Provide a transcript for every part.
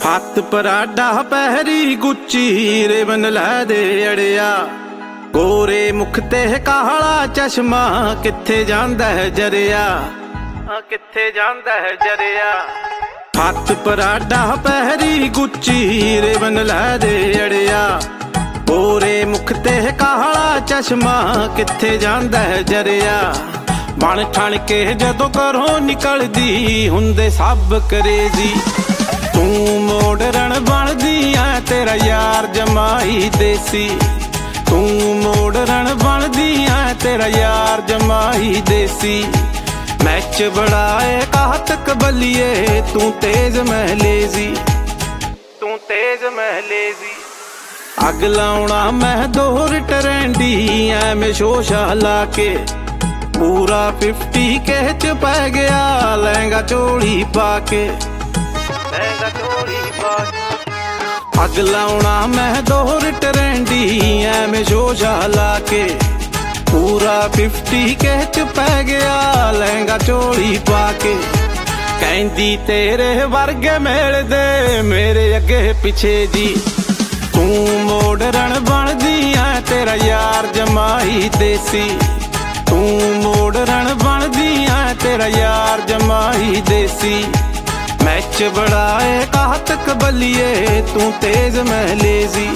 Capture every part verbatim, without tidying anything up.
हथ पराडा पैरी Gucci Raven लै दे अड़िया। गोरे मुख ते काला चश्मा किथे जांदा है जरिया, किथे जांदा है जरिया। हथ पराडा पैरी गुच्ची रेवन लै दे अड़िया। गोरे मुख ते काला चश्मा किथे जांदा है जरिया। बन ठण के जदों घरों निकलदी हुंदे सब करेजी। तू मॉडर्न बनदी ऐ तेरा यार जमाई देसी। तू मॉडर्न बनदी ऐ तेरा यार जमाई देसी। मैच बड़ाए काहतक बलिए तू तेज मैं लेजी, तू तेज मैं लेजी। अग लाउणा मैं दोहर टरेंडी ऐ मैं शोशा ला के। पूरा फिफ्टी के च पै गया लहंगा चोली पाके, लहंगा चोली पाके। अग लाउणा मैं दोहर टरेंडी ऐ मैं शोशा ला के। पूरा फिफ्टी के च पै गया लहंगा चोली पाके। कहंदी तेरे वर्गे मिलदे मेरे अगे पिछे जी। तू मॉडर्न बनदी ऐ तेरा यार जमाई देसी। तू मॉडर्न बनदी ऐ तेरा यार जमाई देसी। मैच बड़ाए काहतक बलिए तू तेज मैं लेजी।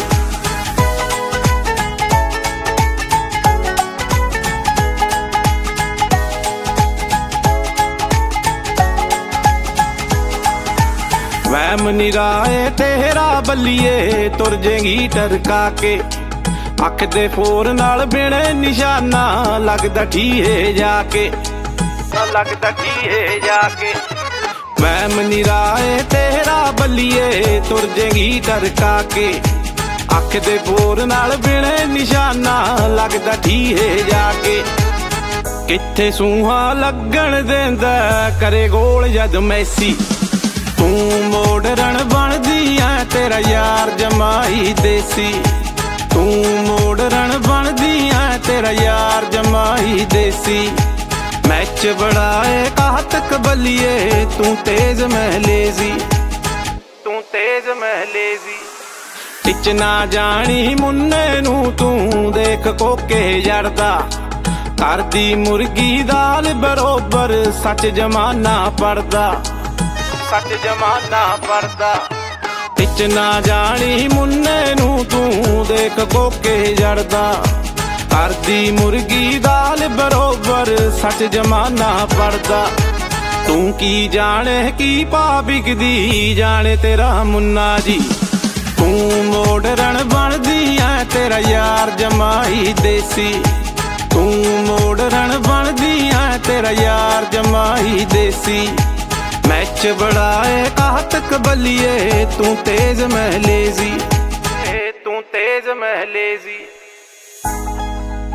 वैम निराए तेरा बलिए तुर जेंगी टरका के। अख दे फोर नाल बिने निशाना लगदा ठीए जाके, लगदा ठीए जाके। वैम निराए तेरा बलिए तुर जेंगी टरका के। अख दे फोर नाल बिने निशाना लगदा ठीए जाके। किथे सूहा लगन देंदा करे गोल जद मैसी। तू मॉडर्न बनदी ऐ तेरा यार जमाई देसी। तू मॉडर्न बनदी ऐ तेरा यार जमाई देसी। मैच बड़ाए काहतक बलिए तू तेज मैं लेजी, तू तेज मैं लेजी। टिच ना जानी मुन्ने नू तू देख कोके जड़दा। करदी मुर्गी दाल बरोबर सच जमाना पड़दा, सच जमाना पड़दा। टिच ना जानी मुन्ने नू तू देख कोके जड़दा। करदी मुर्गी दाल बरोबर सच जमाना पड़दा। तू की जाने की पा बिकदी जाने तेरा मुन्ना जी। तू मॉडर्न बनदी ऐ तेरा यार जमाई देसी। तू मॉडर्न बनदी ऐ तेरा यार जमाई देसी। मैच बड़ाए काहतक बलिए तू तेज मैं लेजी, तू तेज मैं लेजी।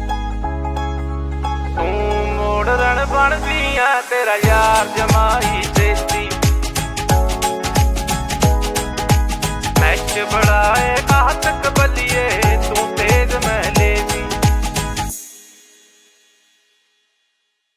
तू मॉडर्न बनदी ऐ तेरा यार जमाई